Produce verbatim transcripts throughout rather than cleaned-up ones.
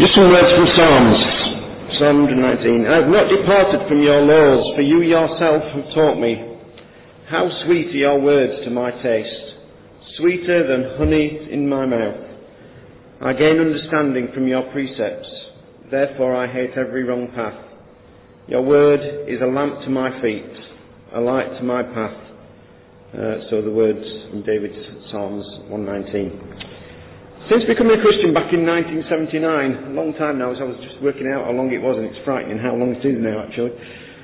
Just some words from Psalms, Psalm one nineteen. I have not departed from your laws, for you yourself have taught me. How sweet are your words to my taste, sweeter than honey in my mouth. I gain understanding from your precepts, therefore I hate every wrong path. Your word is a lamp to my feet, a light to my path. Uh, so the words from David's Psalms one nineteen. Since becoming a Christian back in nineteen seventy-nine, a long time now, as I was just working out how long it was, and it's frightening how long it is now actually.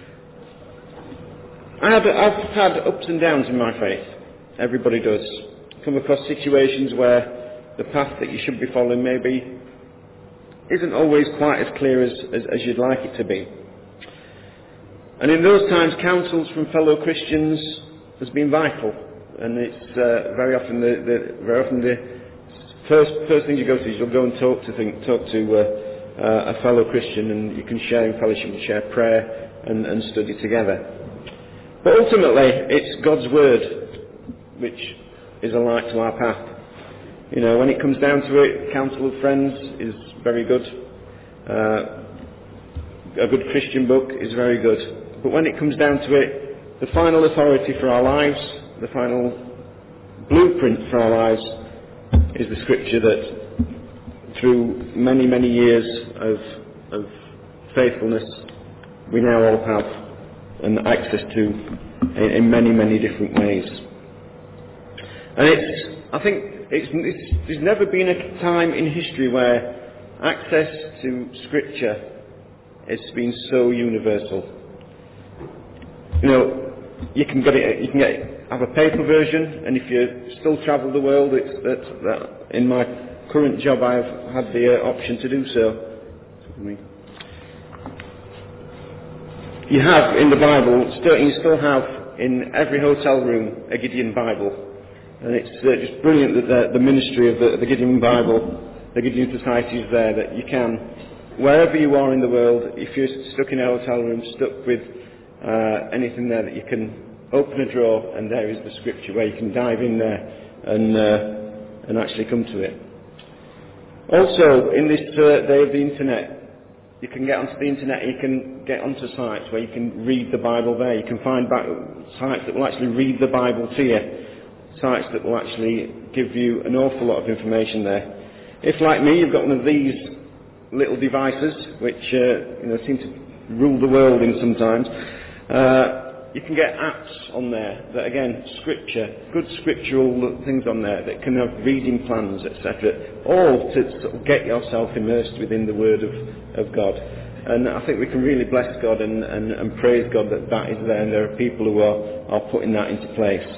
I have, I've had ups and downs in my faith. Everybody does. Come across situations where the path that you should be following maybe isn't always quite as clear as, as, as you'd like it to be. And in those times, counsels from fellow Christians has been vital, and it's uh, very often the, the very often the First, first thing you go to is you'll go and talk to think, talk to uh, uh, a fellow Christian, and you can share in fellowship and share prayer and, and study together. But ultimately, it's God's word which is a light to our path. You know, when it comes down to it, counsel of friends is very good. Uh, a good Christian book is very good. But when it comes down to it, the final authority for our lives, the final blueprint for our lives, is the scripture that through many, many years of, of faithfulness we now all have and access to in, in many, many different ways. And it's, I think, it's, it's, there's never been a time in history where access to scripture has been so universal. You know, you can get it, you can get it, have a paper version, and if you still travel the world, it's that, that in my current job I've had the uh, option to do so. You have in the Bible, still, you still have in every hotel room a Gideon Bible, and it's uh, just brilliant that the, the ministry of the, the Gideon Bible, the Gideon Society is there, that you can, wherever you are in the world, if you're stuck in a hotel room, stuck with uh, anything there, that you can open a drawer and there is the scripture where you can dive in there and uh, and actually come to it. Also, in this uh, day of the internet, you can get onto the internet, you can get onto sites where you can read the Bible there. You can find back sites that will actually read the Bible to you, sites that will actually give you an awful lot of information there. If, like me, you've got one of these little devices, which uh, you know seem to rule the world in sometimes, uh, you can get apps on there that, again, scripture, good scriptural things on there that can have reading plans, et cetera, all to sort of get yourself immersed within the Word of, of God. And I think we can really bless God and, and, and praise God that that is there, and there are people who are, are putting that into place.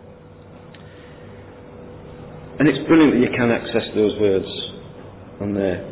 And it's brilliant that you can access those words on there.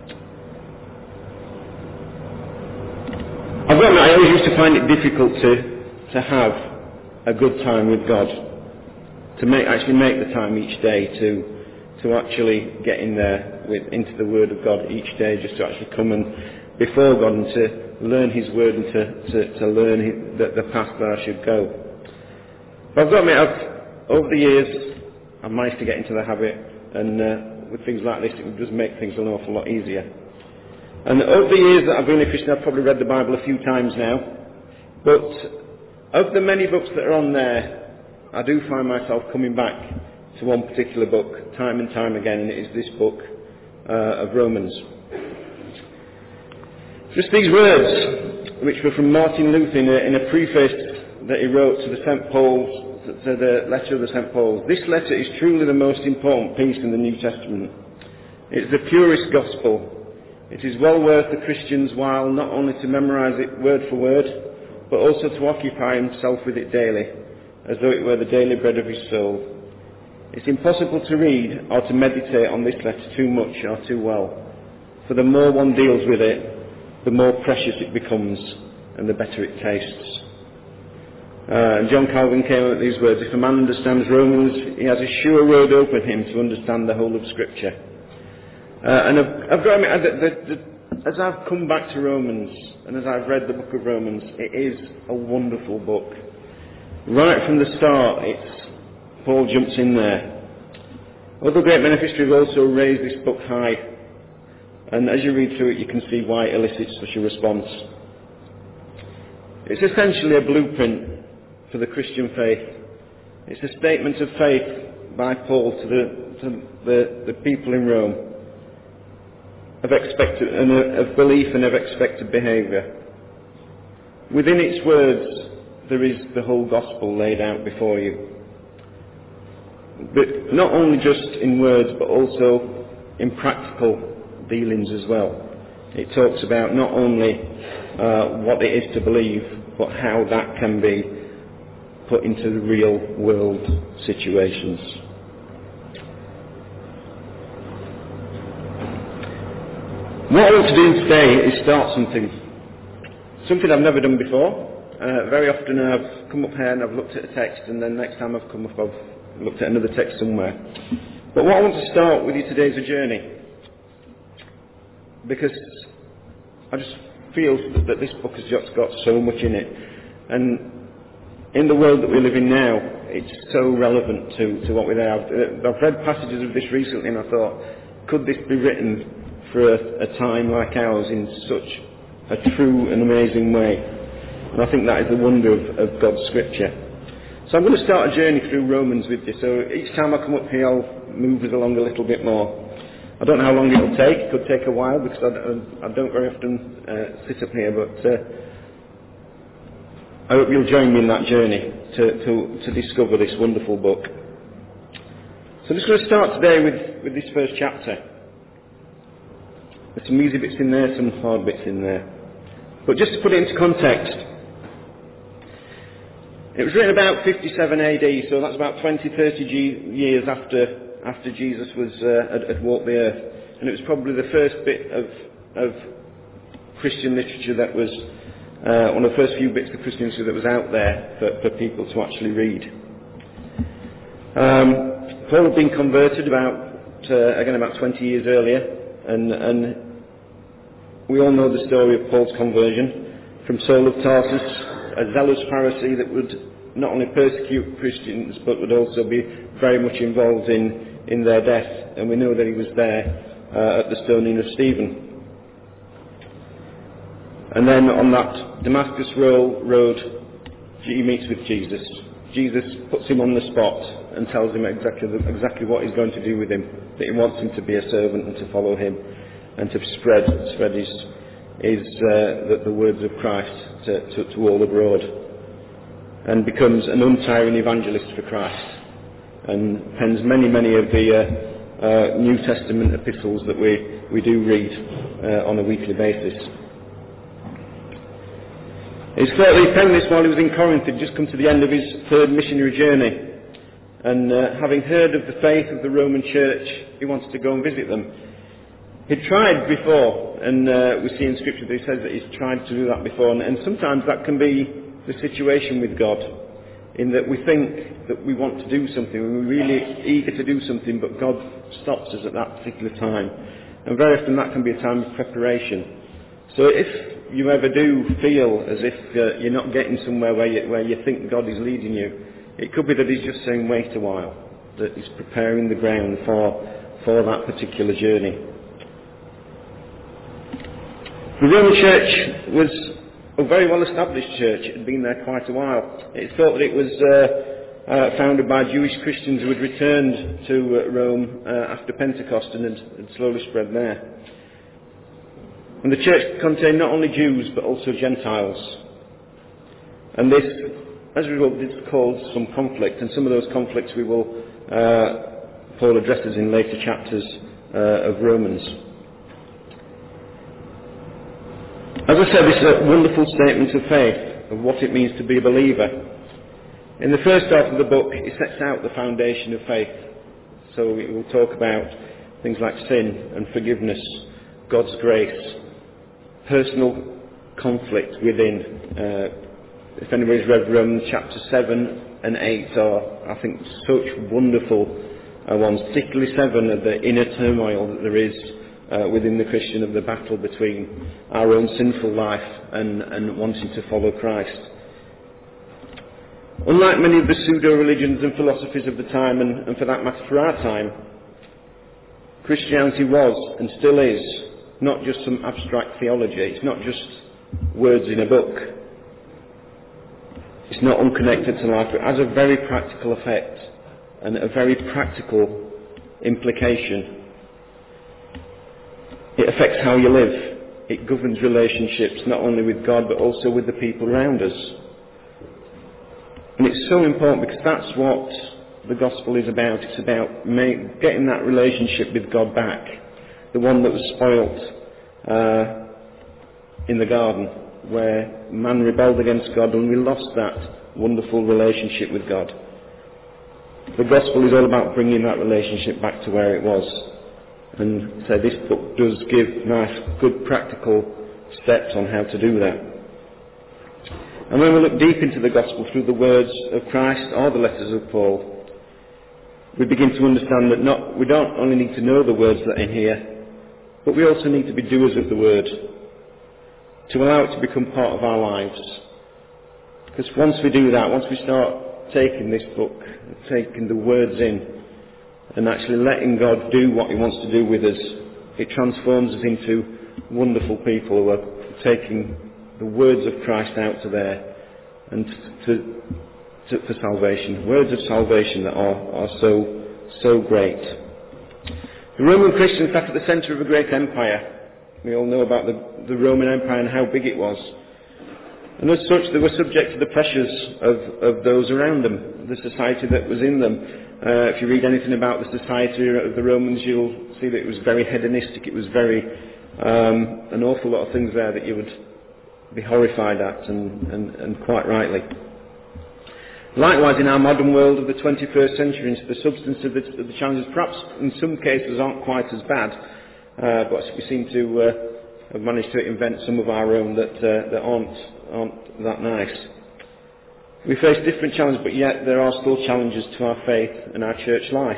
I've got I always used to find it difficult to to have a good time with God, to make actually make the time each day to to actually get in there with into the Word of God each day, just to actually come and before God and to learn His Word and to to, to learn his, the, the path that I should go. But I've got to admit, I've, over the years, I've managed to get into the habit, and uh, with things like this, it does make things an awful lot easier. And over the years that I've been a Christian, I've probably read the Bible a few times now, but of the many books that are on there, I do find myself coming back to one particular book time and time again, and it is this book uh, of Romans. Just these words, which were from Martin Luther in a, in a preface that he wrote to the Saint Paul's, to the letter of the Saint Paul's. This letter is truly the most important piece in the New Testament. It's the purest gospel. It is well worth the Christian's while not only to memorise it word for word, but also to occupy himself with it daily, as though it were the daily bread of his soul. It's impossible to read or to meditate on this letter too much or too well, for the more one deals with it, the more precious it becomes, and the better it tastes. Uh, and John Calvin came up with these words: if a man understands Romans, he has a sure road open him to understand the whole of Scripture. Uh, and I've, I've got to admit, the, the, the, as I've come back to Romans, and as I've read the book of Romans, it is a wonderful book. Right from the start, it's Paul jumps in there. Other great men of history have also raised this book high, And as you read through it, you can see why it elicits such a response. It's essentially a blueprint for the Christian faith. It's a statement of faith by Paul to the, to the, the people in Rome of, expected, and of belief and of expected behaviour. Within its words, there is the whole gospel laid out before you. But not only just in words, but also in practical dealings as well. It talks about not only uh, what it is to believe, but how that can be put into the real world situations. What I want to do today is start something. Something I've never done before. Uh, very often I've come up here and I've looked at a text, and then next time I've come up I've looked at another text somewhere. But what I want to start with you today is a journey. Because I just feel that this book has just got so much in it. And in the world that we live in now, it's so relevant to, to what we have. I've read passages of this recently and I thought, could this be written for a, a time like ours in such a true and amazing way? And I think that is the wonder of, of God's scripture. So I'm going to start a journey through Romans with you. So each time I come up here, I'll move us along a little bit more. I don't know how long it'll take. It could take a while because I, I don't very often uh, sit up here, but uh, I hope you'll join me in that journey to, to, to discover this wonderful book. So I'm just going to start today with, with this first chapter. There's some easy bits in there, some hard bits in there. But just to put it into context, it was written about fifty-seven A D, so that's about twenty, thirty G- years after after Jesus was uh, had, had walked the earth. And it was probably the first bit of, of Christian literature that was, uh, one of the first few bits of Christian literature that was out there for, for people to actually read. Um, Paul had been converted about, uh, again about twenty years earlier, and, and we all know the story of Paul's conversion from Saul of Tarsus, a zealous Pharisee that would not only persecute Christians but would also be very much involved in in their death, and we know that he was there uh, at the stoning of Stephen. And then on that Damascus road, he meets with Jesus. Jesus puts him on the spot and tells him exactly exactly what he's going to do with him, that he wants him to be a servant and to follow him, and to spread spread his, his uh, the, the words of Christ to, to, to all abroad, and becomes an untiring evangelist for Christ, and pens many, many of the uh, uh, New Testament epistles that we, we do read uh, on a weekly basis. It's thought that he penned this while he was in Corinth. He'd just come to the end of his third missionary journey, and uh, having heard of the faith of the Roman Church, he wanted to go and visit them. He'd tried before, and uh, we see in Scripture that he says that he's tried to do that before, and, and sometimes that can be the situation with God, in that we think that we want to do something, and we're really eager to do something, but God stops us at that particular time. And very often that can be a time of preparation. So if you ever do feel as if uh, you're not getting somewhere where you, where you think God is leading you, it could be that he's just saying wait a while, that he's preparing the ground for, for that particular journey. The Roman Church was a very well-established church. It had been there quite a while. It's thought that it was uh, uh, founded by Jewish Christians who had returned to uh, Rome uh, after Pentecost and had, had slowly spread there. And the church contained not only Jews but also Gentiles. And this, as a result, this caused some conflict, and some of those conflicts we will, uh, Paul addresses in later chapters uh, of Romans. As I said, this is a wonderful statement of faith, of what it means to be a believer. In the first half of the book, it sets out the foundation of faith. So it will talk about things like sin and forgiveness, God's grace, personal conflict within. Uh, if anybody's read Romans chapter seven and eight are, I think, such wonderful uh, ones, particularly seven of the inner turmoil that there is Uh, within the Christian, of the battle between our own sinful life and, and wanting to follow Christ. Unlike many of the pseudo-religions and philosophies of the time, and, and for that matter for our time, Christianity was and still is not just some abstract theology. It's not just words in a book. It's not unconnected to life, but it has a very practical effect and a very practical implication. It affects how you live. It governs relationships, not only with God, but also with the people around us. And it's so important because that's what the gospel is about. It's about make, getting that relationship with God back. The one that was spoilt uh, in the garden, where man rebelled against God and we lost that wonderful relationship with God. The gospel is all about bringing that relationship back to where it was. And so this book does give nice, good practical steps on how to do that. And when we look deep into the gospel through the words of Christ or the letters of Paul, we begin to understand that not, we don't only need to know the words that are in here, but we also need to be doers of the word, to allow it to become part of our lives. Because once we do that, once we start taking this book, taking the words in, and actually letting God do what He wants to do with us, it transforms us into wonderful people who are taking the words of Christ out to there and to, to, for salvation. Words of salvation that are, are so, so great. The Roman Christians sat at the centre of a great empire. We all know about the, the Roman Empire and how big it was. And as such, they were subject to the pressures of, of those around them, the society that was in them. Uh, if you read anything about the society of the Romans, you'll see that it was very hedonistic. It was very, um, an awful lot of things there that you would be horrified at, and, and, and quite rightly. Likewise, in our modern world of the twenty-first century, the substance of the, of the challenges, perhaps in some cases, aren't quite as bad, uh, but we seem to uh, have managed to invent some of our own that, uh, that aren't, aren't that nice. We face different challenges, but yet there are still challenges to our faith and our church life.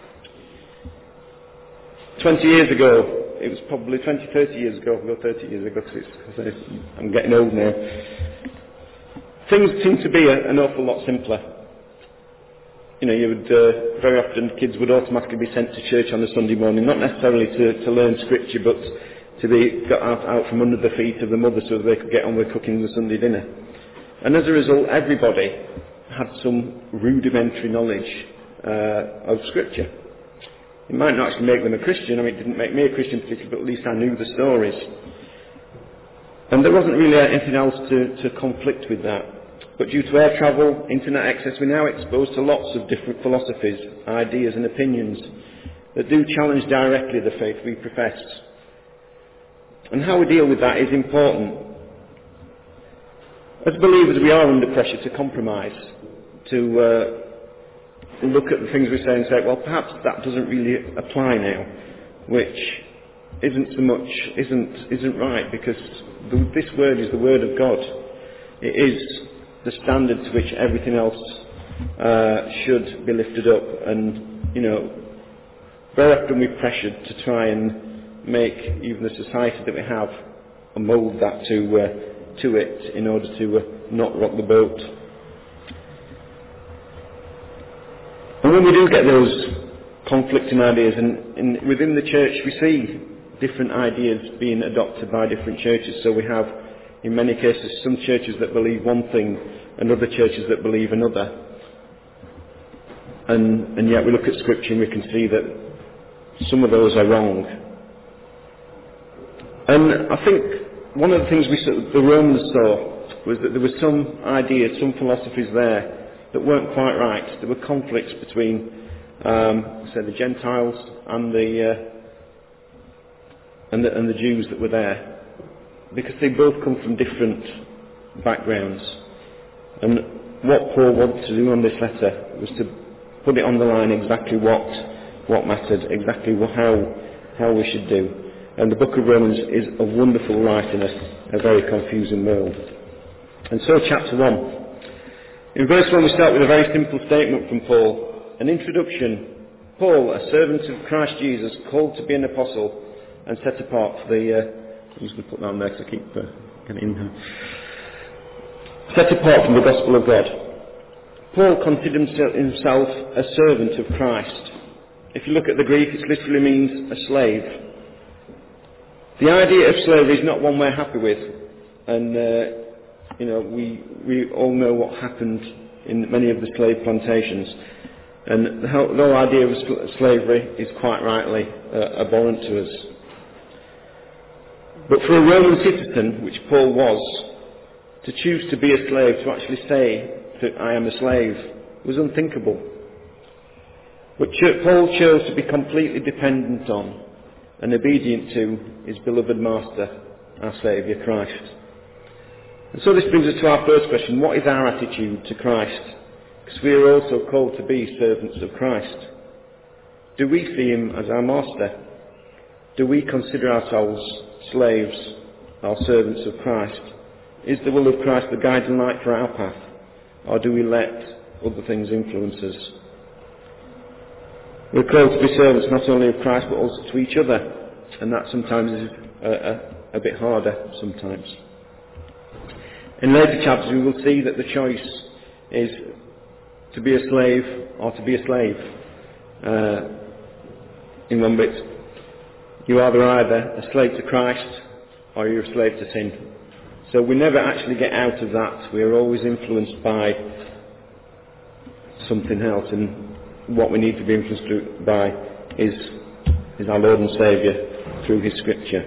Twenty years ago, it was probably twenty, thirty years ago, well, thirty years ago, because I'm getting old now. Things seem to be a, an awful lot simpler. You know, you would, uh, very often kids would automatically be sent to church on a Sunday morning, not necessarily to, to learn scripture, but to be got out, out from under the feet of the mother so they could get on with cooking the Sunday dinner. And as a result, everybody had some rudimentary knowledge uh, of Scripture. It might not actually make them a Christian. I mean, it didn't make me a Christian particularly, but at least I knew the stories. And there wasn't really anything else to, to conflict with that. But due to air travel, internet access, we're now exposed to lots of different philosophies, ideas and opinions that do challenge directly the faith we profess. And how we deal with that is important. As believers, we are under pressure to compromise, to uh, look at the things we say and say, well, perhaps that doesn't really apply now, which isn't so much, isn't isn't right, because the, this word is the word of God. It is the standard to which everything else uh, should be lifted up. And, you know, very often we're pressured to try and make even the society that we have and mould that to uh, to it in order to uh, not rock the boat. And when we do get those conflicting ideas, and, and within the church we see different ideas being adopted by different churches, so we have in many cases some churches that believe one thing and other churches that believe another, and, and yet we look at Scripture and we can see that some of those are wrong. And I think one of the things we saw, the Romans saw, was that there were some ideas, some philosophies there that weren't quite right. There were conflicts between, um, say, the Gentiles and the, uh, and the and the Jews that were there, because they both come from different backgrounds. And what Paul wanted to do on this letter was to put it on the line exactly what what mattered, exactly how how we should do. And the book of Romans is a wonderful light in a, a very confusing world. And so chapter one. In verse one we start with a very simple statement from Paul. An introduction. Paul, a servant of Christ Jesus, called to be an apostle and set apart for the... Uh, I'm just going to put that on there because I keep uh, getting in there. Set apart from the gospel of God. Paul considered himself a servant of Christ. If you look at the Greek, it literally means a slave. The idea of slavery is not one we're happy with, and uh, you know we we all know what happened in many of the slave plantations, and the whole, the whole idea of sl- slavery is quite rightly uh, abhorrent to us. But for a Roman citizen, which Paul was, to choose to be a slave, to actually say that I am a slave, was unthinkable. But Paul chose to be completely dependent on and obedient to his beloved Master, our Saviour, Christ. And so this brings us to our first question: what is our attitude to Christ? Because we are also called to be servants of Christ. Do we see him as our Master? Do we consider ourselves slaves, our servants of Christ? Is the will of Christ the guiding light for our path, or do we let other things influence us? We're called to be servants not only of Christ but also to each other, and that sometimes is a, a, a bit harder sometimes. In later chapters we will see that the choice is to be a slave or to be a slave. Uh, in one bit, you are either a slave to Christ or you're a slave to sin. So we never actually get out of that. We are always influenced by something else, and what we need to be influenced by is, is our Lord and Saviour through his Scripture.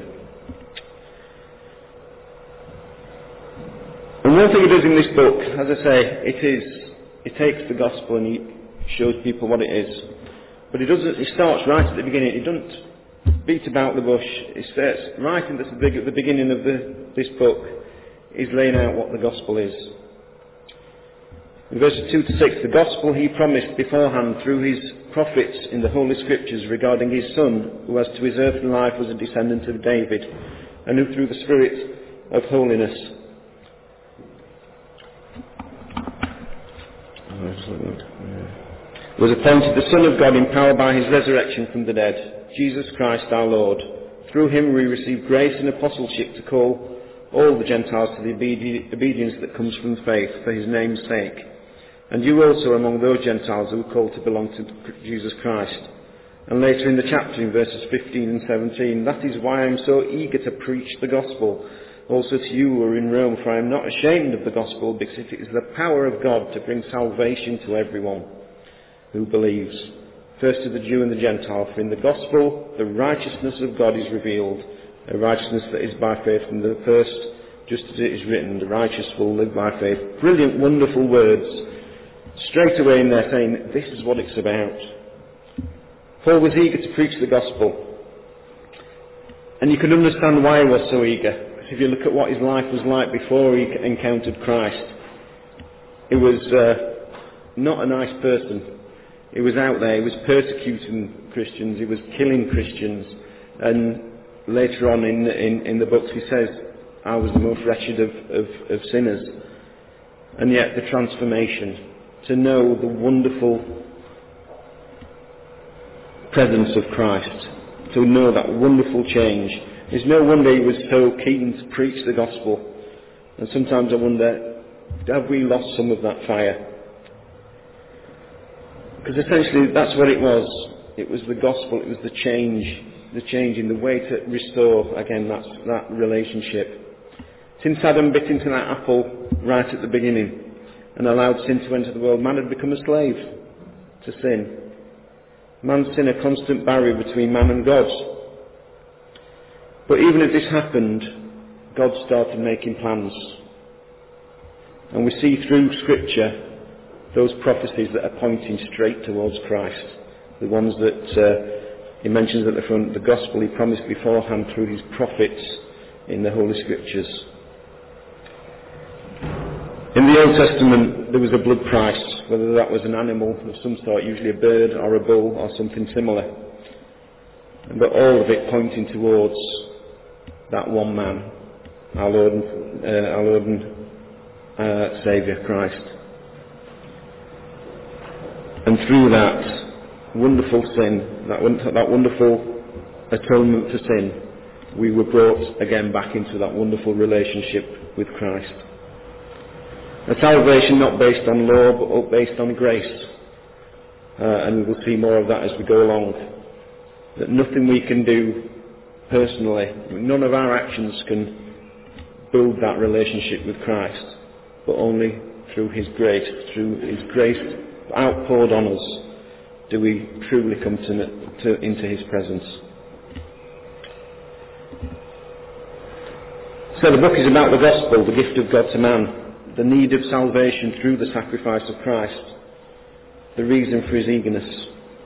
And one thing he does in this book, as I say, it is, it takes the gospel and he shows people what it is. But he doesn't, he starts right at the beginning. He doesn't beat about the bush. He starts right at the, big, at the beginning of the, this book. He's laying out what the gospel is. In verses two to six, the gospel he promised beforehand through his prophets in the Holy Scriptures regarding his Son, who as to his earthly life was a descendant of David, and who through the Spirit of holiness was appointed the Son of God in power by his resurrection from the dead, Jesus Christ our Lord. Through him we receive grace and apostleship to call all the Gentiles to the obedi- obedience that comes from faith for his name's sake. And you also are among those Gentiles who are called to belong to Jesus Christ. And later in the chapter, in verses fifteen and seventeen, that is why I am so eager to preach the gospel also to you who are in Rome, for I am not ashamed of the gospel, because it is the power of God to bring salvation to everyone who believes, first to the Jew and the Gentile. For in the gospel the righteousness of God is revealed, a righteousness that is by faith from the first, just as it is written, the righteous will live by faith. Brilliant, wonderful words. Straight away in there saying, this is what it's about. Paul was eager to preach the gospel. And you can understand why he was so eager. Because if you look at what his life was like before he encountered Christ, he was uh, not a nice person. He was out there, he was persecuting Christians, he was killing Christians. And later on in, in, in the books he says, I was the most wretched of, of, of sinners. And yet the transformation, to know the wonderful presence of Christ, to know that wonderful change. It's no wonder he was so keen to preach the gospel. And sometimes I wonder, have we lost some of that fire? Because essentially that's what it was. It was the gospel, it was the change, the change in the way to restore, again, that's, that relationship. Since Adam bit into that apple right at the beginning and allowed sin to enter the world, man had become a slave to sin. Man's sin, a constant barrier between man and God. But even as this happened, God started making plans. And we see through Scripture those prophecies that are pointing straight towards Christ. The ones that uh, he mentions at the front, the gospel he promised beforehand through his prophets in the Holy Scriptures. In the Old Testament, there was a blood price, whether that was an animal of some sort, usually a bird or a bull or something similar. But all of it pointing towards that one man, our Lord and, uh, our Lord and uh, Saviour, Christ. And through that wonderful sin, that, that wonderful atonement for sin, we were brought again back into that wonderful relationship with Christ. A salvation not based on law, but based on grace. Uh, and we will see more of that as we go along. That nothing we can do personally. None of our actions can build that relationship with Christ, but only through His grace, through His grace outpoured on us, do we truly come to, to, into His presence. So the book is about the gospel, the gift of God to man, the need of salvation through the sacrifice of Christ, the reason for His eagerness.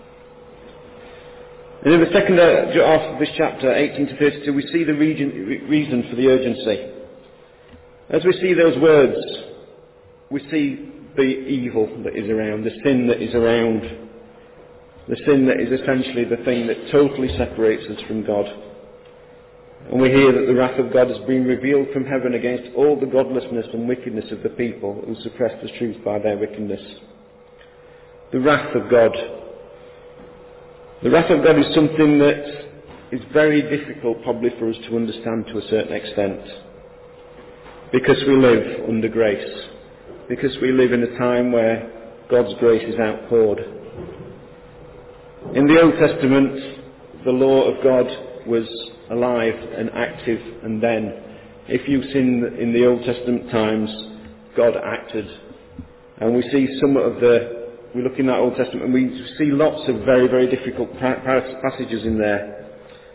And in the second half of this chapter, eighteen to thirty-two, we see the region, reason for the urgency. As we see those words, we see the evil that is around, the sin that is around, the sin that is essentially the thing that totally separates us from God. And we hear that the wrath of God has been revealed from heaven against all the godlessness and wickedness of the people who suppress the truth by their wickedness. The wrath of God. The wrath of God is something that is very difficult probably for us to understand to a certain extent. Because we live under grace. Because we live in a time where God's grace is outpoured. In the Old Testament, the law of God was alive and active, and then, if you sin in the Old Testament times, God acted. And we see some of the, we look in that Old Testament and we see lots of very, very difficult passages in there.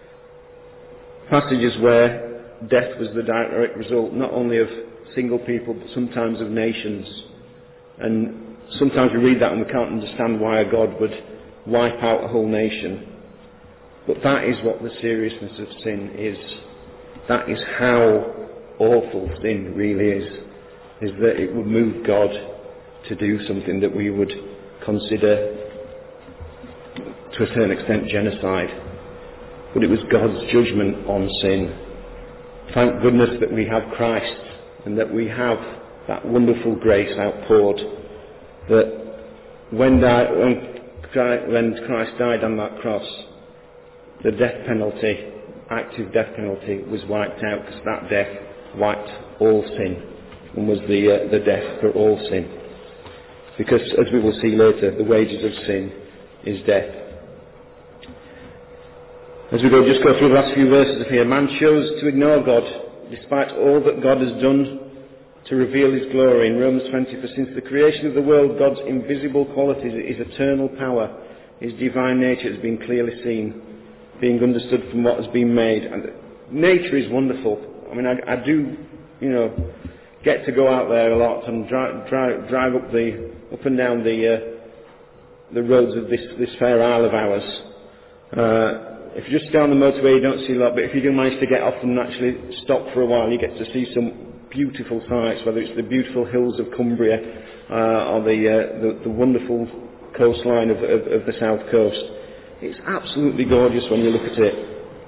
Passages where death was the direct result, not only of single people, but sometimes of nations. And sometimes we read that and we can't understand why a God would wipe out a whole nation. But that is what the seriousness of sin is. That is how awful sin really is. Is that it would move God to do something that we would consider, to a certain extent, genocide. But it was God's judgment on sin. Thank goodness that we have Christ, and that we have that wonderful grace outpoured, that when, di- when, when Christ died on that cross, the death penalty, active death penalty, was wiped out, because that death wiped all sin and was the, uh, the death for all sin. Because, as we will see later, the wages of sin is death. As we go, just go through the last few verses of here, man chose to ignore God, despite all that God has done to reveal His glory. In Romans twenty, for since the creation of the world, God's invisible qualities, His eternal power, His divine nature has been clearly seen, being understood from what has been made. And nature is wonderful. I mean, I, I do, you know, get to go out there a lot and drive, drive, drive up the up and down the uh, the roads of this this fair isle of ours. Uh, if you just stay on the motorway, you don't see a lot. But if you do manage to get off and actually stop for a while, you get to see some beautiful sights. Whether it's the beautiful hills of Cumbria uh, or the, uh, the the wonderful coastline of, of, of the south coast. It's absolutely gorgeous when you look at it.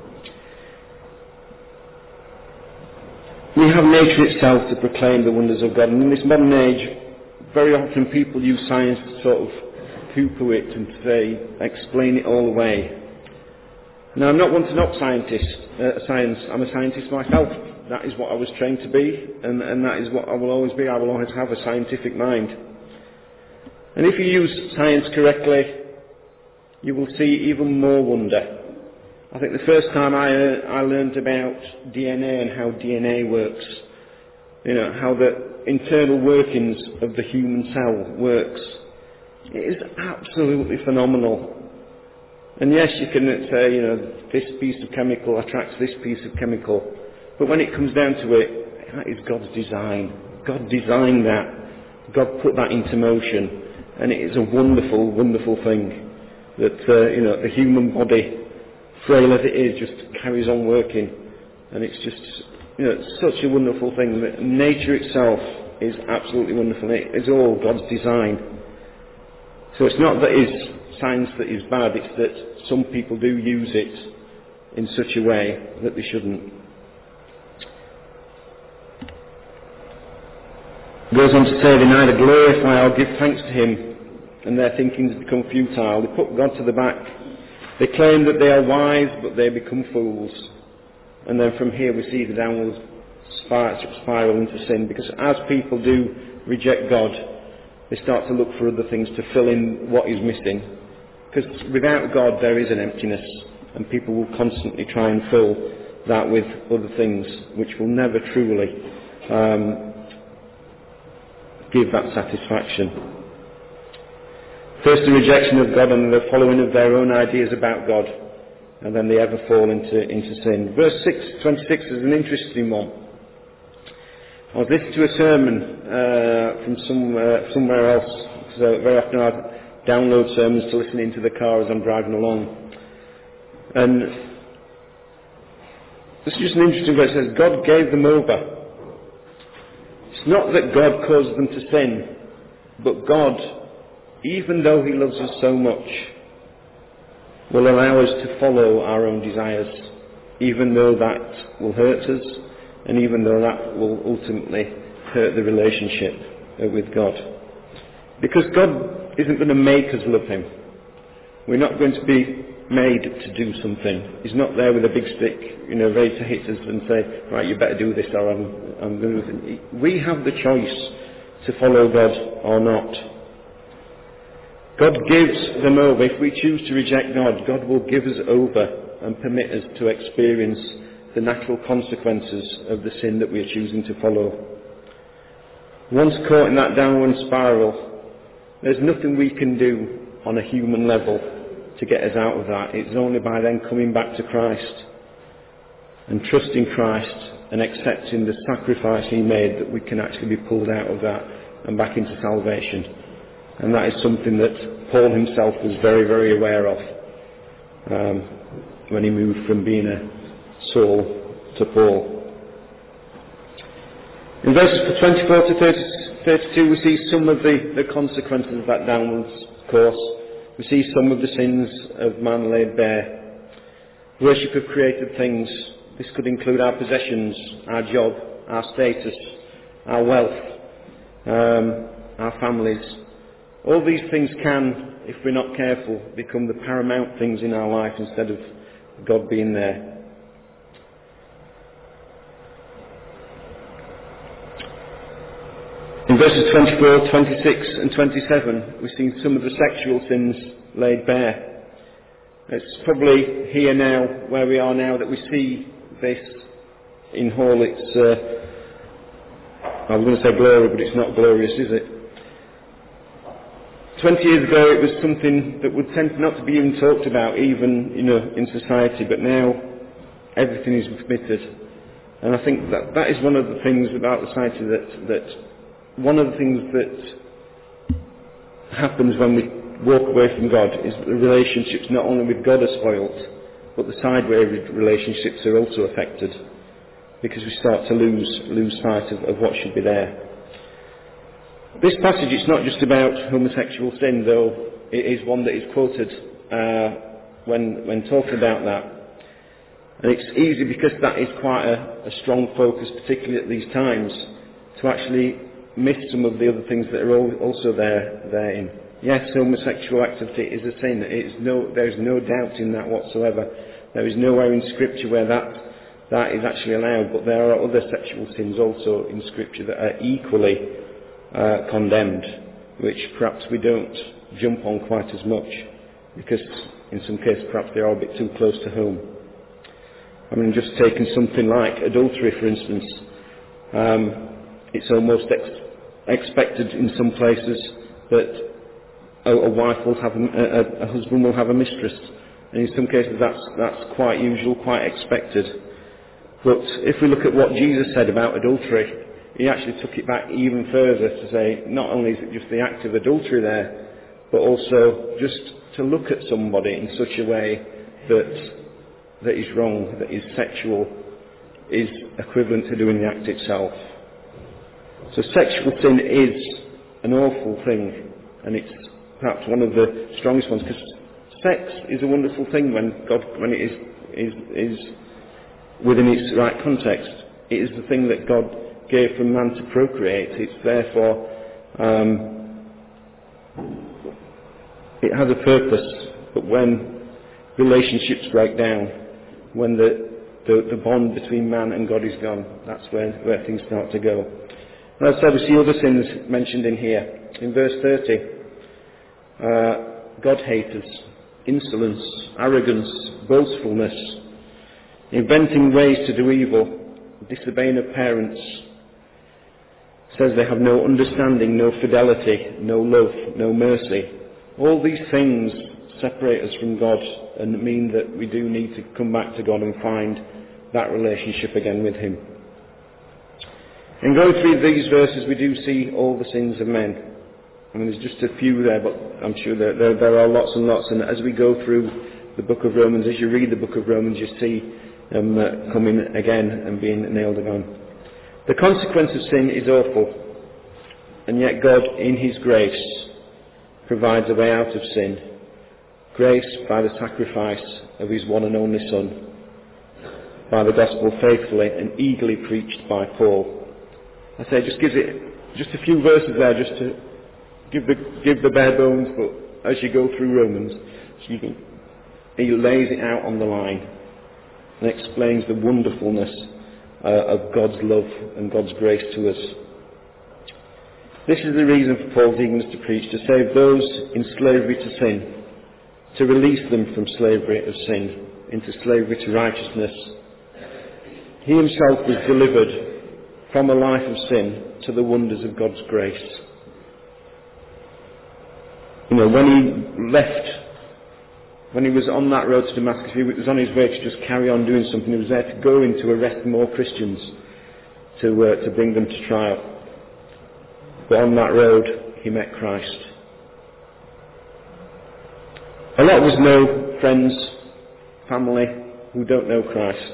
We have nature itself to proclaim the wonders of God. And in this modern age, very often people use science to sort of poo-poo it and say, explain it all away. Now, I'm not one to knock scientists, uh, science. I'm a scientist myself. That is what I was trained to be, and, and that is what I will always be. I will always have a scientific mind. And if you use science correctly, you will see even more wonder. I think the first time I, uh, I learned about D N A and how D N A works, you know, how the internal workings of the human cell works, it is absolutely phenomenal. And yes, you can say, you know, this piece of chemical attracts this piece of chemical, but when it comes down to it, that is God's design. God designed that. God put that into motion, and it is a wonderful, wonderful thing. That, uh, you know, the human body, frail as it is, just carries on working. And it's just, you know, it's such a wonderful thing. That nature itself is absolutely wonderful. It is all God's design. So it's not that it's science that is bad, it's that some people do use it in such a way that they shouldn't. It goes on to say, they neither glorify or give thanks to Him, and their thinkings become futile. They put God to the back. They claim that they are wise, but they become fools. And then from here we see the downward spiral into sin, because as people do reject God, they start to look for other things to fill in what is missing. Because without God there is an emptiness. and people will constantly try and fill that with other things, which will never truly um, give that satisfaction. First the rejection of God and the following of their own ideas about God, and then they ever fall into, into sin. Verse six, twenty-six is an interesting one. I was listening to a sermon uh, from some, uh, somewhere else, so very often I download sermons to listen into the car as I'm driving along. And this is just an interesting verse. It says, God gave them over. It's not that God caused them to sin, but God, even though He loves us so much, will allow us to follow our own desires, even though that will hurt us, and even though that will ultimately hurt the relationship with God. Because God isn't going to make us love Him. We're not going to be made to do something. He's not there with a big stick, you know, ready to hit us and say, right, you better do this or I'm, I'm going to do it. We have the choice to follow God or not. God gives them over. If we choose to reject God, God will give us over and permit us to experience the natural consequences of the sin that we are choosing to follow. Once caught in that downward spiral, there's nothing we can do on a human level to get us out of that. It's only by then coming back to Christ and trusting Christ and accepting the sacrifice He made that we can actually be pulled out of that and back into salvation. And that is something that Paul himself was very, very aware of um, when he moved from being a Saul to Paul. In verses twenty-four to thirty-two we see some of the, the consequences of that downwards course. We see some of the sins of man laid bare. Worship of created things. This could include our possessions, our job, our status, our wealth, um, our families. All these things can, if we're not careful, become the paramount things in our life instead of God being there. In verses twenty-four, twenty-six and twenty-seven, we've seen some of the sexual sins laid bare. It's probably here now, where we are now, that we see this in whole its, uh, I was going to say glory, but it's not glorious, is it? Twenty years ago it was something that would tend not to be even talked about, even, you know, in society, but now everything is permitted. And I think that that is one of the things about society that, that one of the things that happens when we walk away from God is that the relationships not only with God are spoilt, but the sideway relationships are also affected, because we start to lose lose sight of, of what should be there. This passage, it's not just about homosexual sin, though it is one that is quoted uh, when when talking about that. And it's easy, because that is quite a, a strong focus, particularly at these times, to actually miss some of the other things that are also there therein. Yes, homosexual activity is a sin. It is no, there is no doubt in that whatsoever. There is nowhere in Scripture where that that is actually allowed, but there are other sexual sins also in Scripture that are equally uh, condemned, which perhaps we don't jump on quite as much, because in some cases perhaps they are a bit too close to home. I mean, just taking something like adultery, for instance. Um, it's almost ex- expected in some places that a, a wife will have a, a, a husband will have a mistress, and in some cases that's that's quite usual, quite expected. But if we look at what Jesus said about adultery, He actually took it back even further to say not only is it just the act of adultery there, but also just to look at somebody in such a way that that is wrong, that is sexual, is equivalent to doing the act itself. So sexual sin is an awful thing, and it's perhaps one of the strongest ones, because sex is a wonderful thing when God, when it is, is, is within its right context. It is the thing that God gave for man to procreate. It's therefore, um, it has a purpose, but when relationships break down, when the, the, the bond between man and God is gone, that's where, where things start to go. And as I said, we see other sins mentioned in here. In verse thirty, uh, God haters. insolence, arrogance, boastfulness, inventing ways to do evil, disobeying of parents. It says they have no understanding, no fidelity, no love, no mercy. All these things separate us from God and mean that we do need to come back to God and find that relationship again with Him. In going through these verses, we do see all the sins of men. I mean, there's just a few there, but I'm sure there, there, there are lots and lots. And as we go through the book of Romans, as you read the book of Romans, you see them uh, coming again and being nailed again. The consequence of sin is awful, and yet God, in His grace, provides a way out of sin. Grace by the sacrifice of His one and only Son, by the gospel faithfully and eagerly preached by Paul. I say, just gives it just a few verses there, just to give the give the bare bones. But as you go through Romans, so you can, he lays it out on the line and explains the wonderfulness uh, of God's love and God's grace to us. This is the reason for Paul's eagerness to preach: to save those in slavery to sin, to release them from slavery of sin into slavery to righteousness. He himself was delivered from a life of sin to the wonders of God's grace. You know, when he left, when he was on that road to Damascus, he was on his way to just carry on doing something. He was there to go in to arrest more Christians, to uh, to bring them to trial. But on that road, he met Christ. A lot of us know friends, family, who don't know Christ.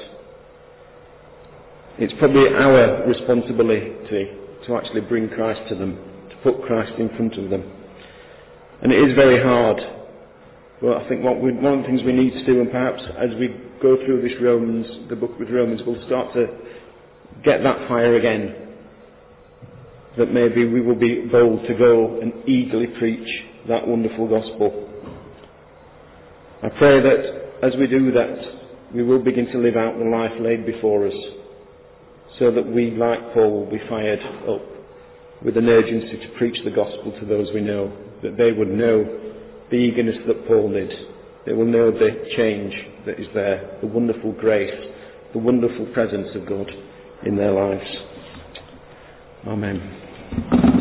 It's probably our responsibility to actually bring Christ to them, to put Christ in front of them. And it is very hard. Well, I think what we, one of the things we need to do, and perhaps as we go through this Romans, the book with Romans, we'll start to get that fire again. That maybe we will be bold to go and eagerly preach that wonderful gospel. I pray that as we do that, we will begin to live out the life laid before us, so that we, like Paul, will be fired up with an urgency to preach the gospel to those we know, that they would know the eagerness that Paul did. They will know the change that is there, the wonderful grace, the wonderful presence of God in their lives. Amen.